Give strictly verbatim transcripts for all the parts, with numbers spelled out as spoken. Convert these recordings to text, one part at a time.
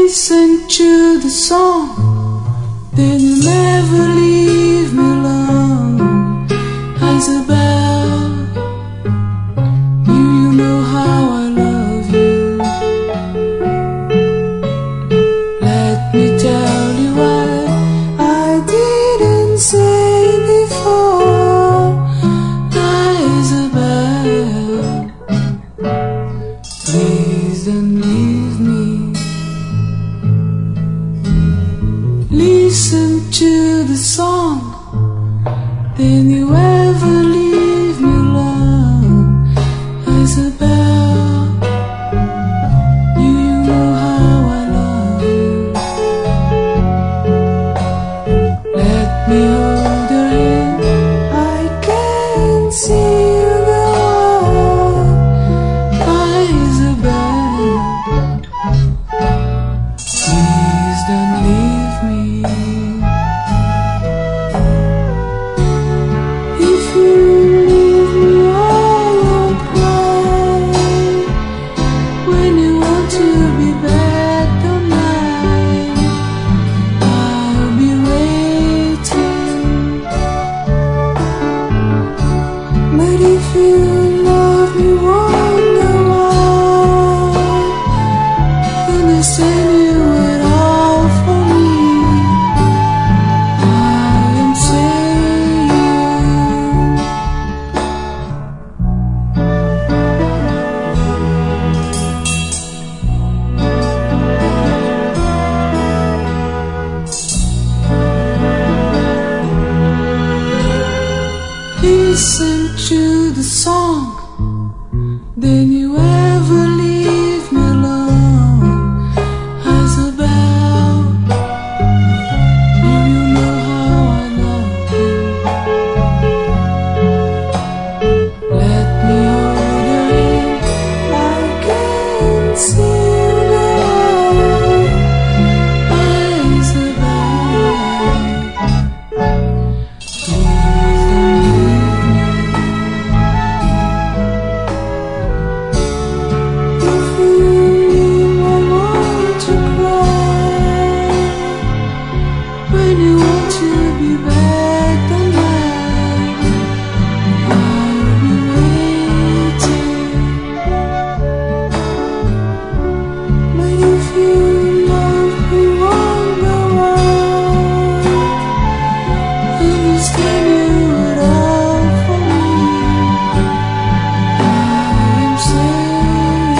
listen to the song, then you never leave me alone. Isabel, you, you know how I love you. Let me tell you why I didn't say before. Isabel, please don't leave me. Listen to the song, then you ever leave me alone. Isabel, you, you know how I love you. Let me hold your hand, I can't see you go on. Isabel, please don't leave me. If you leave me, I won't cry. When you want to be back tonight, I'll be waiting. But if you love me, wonder why, understand you at all for me. I am saying, listen to the song, then you ever leave me alone. Isabel, you, you know how I love you. Let me hold your hand, I can't see you now. Isabel, please don't leave me. If you leave, I want to cry. When you want to be back tonight, I'll be waiting. But if you love me, wonder why, understand you at all for me. I am saying,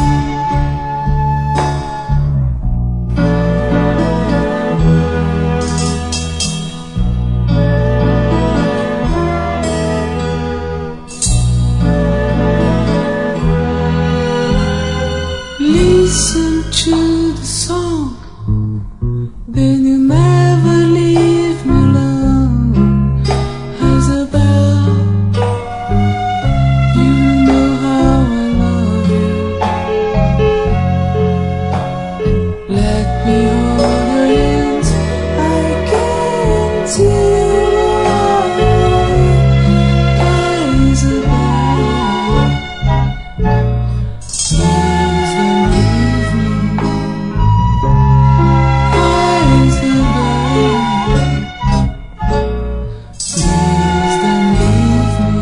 listen to the song, then you never leave me alone. Isabel, you know how I love you. Let me hold your hands, I can't see you now. Isabel, please don't leave me. Isabel, please don't leave me.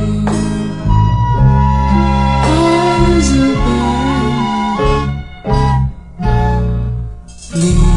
Isabel, please.